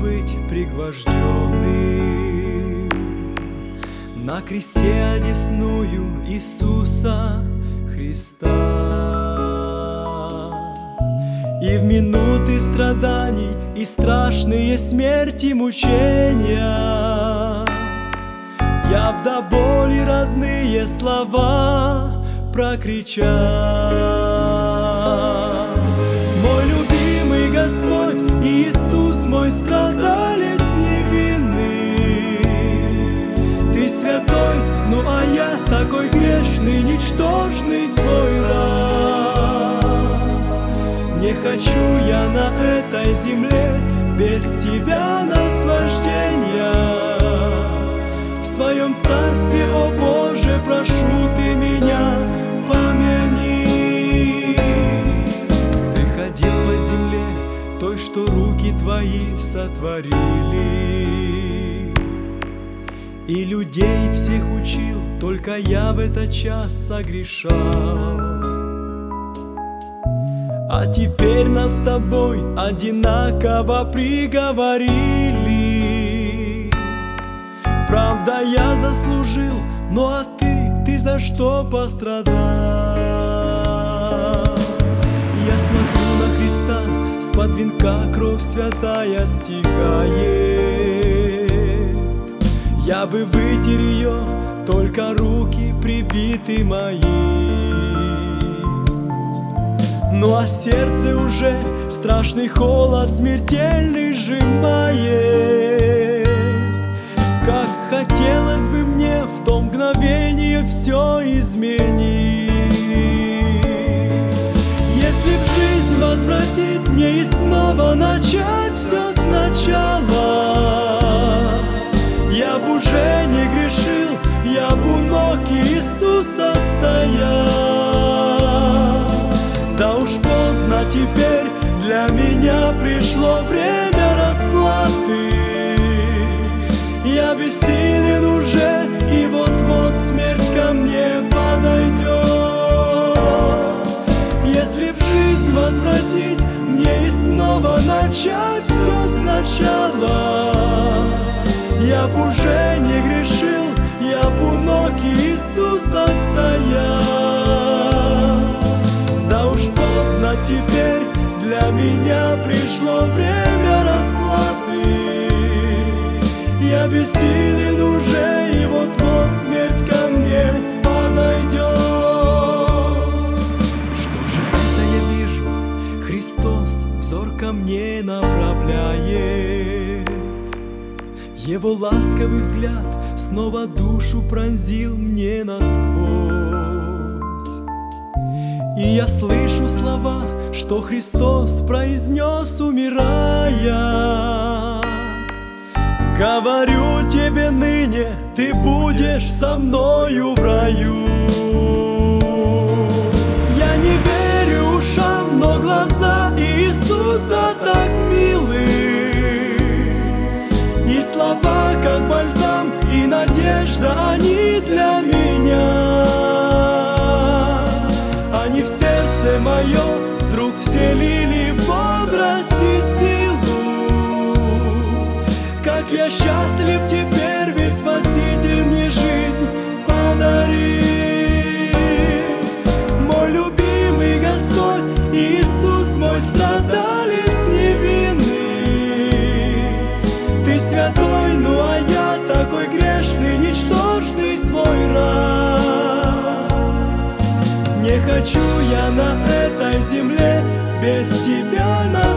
быть пригвожденным на кресте одесную Иисуса Христа. И в минуты страданий и страшные смерти мучения я б до боли родные слова прокричал. Мой любимый Господь, Иисус мой страдалец невинный, Ты святой, ну а я такой грешный, ничтожный Твой раб. Не хочу я на этой земле без Тебя наслаждения. В своем царстве, о Боже, прошу Ты меня помяни. Ты ходил по земле той, что руки Твои сотворили, и людей всех учил, только я в этот час согрешал. А теперь нас с тобой одинаково приговорили. Правда, я заслужил, ну а ты за что пострадал? Я смотрю на Христа, с-под венка кровь святая стекает. Я бы вытер ее, только руки прибиты мои. Ну а сердце уже страшный холод смертельный сжимает. Как хотелось бы мне в то мгновение все изменить. Если б жизнь возвратить мне и снова начать все сначала, я б уже не грешил, я б у ног Иисуса стоял. Да уж поздно теперь, для меня пришло время расплаты. Я бессилен уже, и вот-вот смерть ко мне подойдет. Если б жизнь возвратить мне и снова начать все сначала, я б уже не грешил, я б у ног Иисуса стоял. Да уж поздно теперь, для меня пришло время расплаты. Я бессилен уже, и вот-вот смерть ко мне подойдет. Что же это я вижу? Христос взор ко мне направляет. Его ласковый взгляд снова душу пронзил мне насквозь. И я слышу слова, что Христос произнес, умирая. Говорю тебе ныне, ты будешь со мною в раю. Я не верю ушам, но глаза Иисуса так милы, и слова, как бальзам, и надежда, они для меня. Они в сердце мое вдруг вселили бодрость и силу. Как я счастлив теперь, ведь Спаситель мне жизнь подарил. Мой любимый Господь, Иисус мой страдалец невинный. Ты святой, ну а я такой грешный, ничтожный Твой раб. Не хочу я на этой земле без Тебя